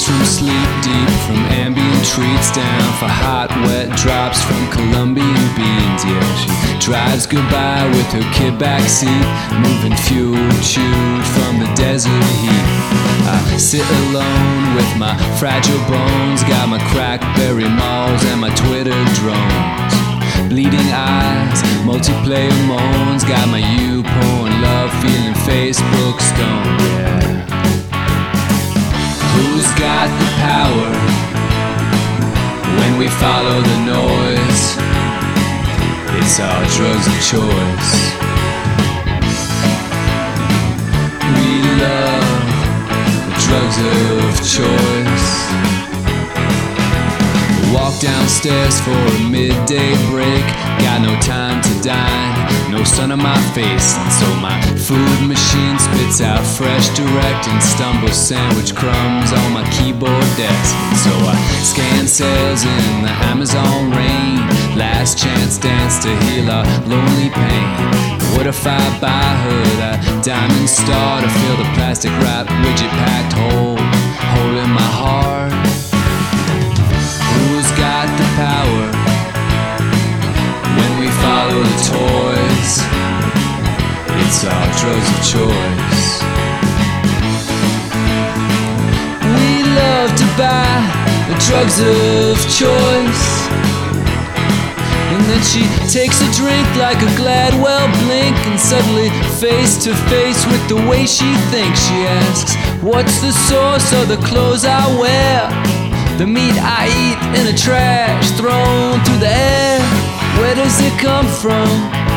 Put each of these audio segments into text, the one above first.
Awakes from sleep deep, from ambient treats down for hot, wet drops from Colombian beans. Yeah, she drives goodbye with her kid backseat, moving fuel chewed from the desert heat. I sit alone with my fragile bones, got my crackberry malls and my Twitter drones. Bleeding eyes, multiplayer moans, got my YouPorn love feeling Facebook stone. Yeah. Who's got the power when we follow the noise? It's our drugs of choice. We love the drugs of choice. Walk downstairs for a midday break, got no time to dine, no sun on my face, and so my food machine spits out fresh direct and stumbles sandwich crumbs on my keyboard desk. And so I scan sales in the Amazon rain, last chance dance to heal our lonely pain. What if I buy her that diamond star to fill the plastic wrap widget packed hole in my heart? Who's got the power when we follow the toys? It's our drugs of choice. We love to buy the drugs of choice. And then she takes a drink like a Gladwell blink, and suddenly face to face with the way she thinks, she asks, what's the source of the clothes I wear? The meat I eat in the trash thrown through the air. Where does it come from?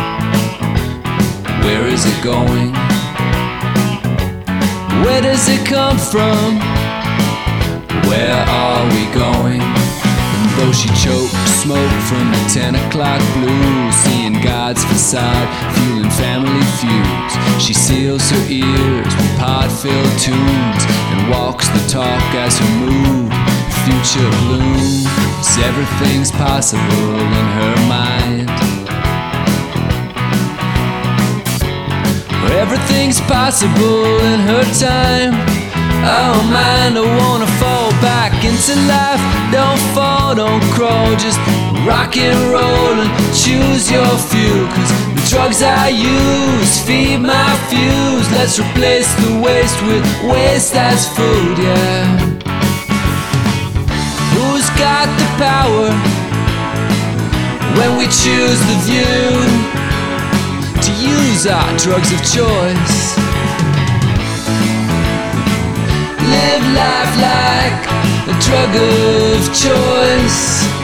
Where is it going? Where does it come from? Where are we going? And though she chokes smoke from the 10 o'clock blues, seeing God's facade, fueling family feuds, she seals her ears with pod-filled tunes and walks the talk as her mood. Future blooms, everything's possible in her mind. Everything's possible in her time. Oh man, I wanna fall back into life. Don't fall, don't crawl, just rock and roll and choose your few. Cause the drugs I use feed my fuse. Let's replace the waste with waste as food, yeah. Who's got the power when we choose the view to use our drugs of choice? Live life like a drug of choice.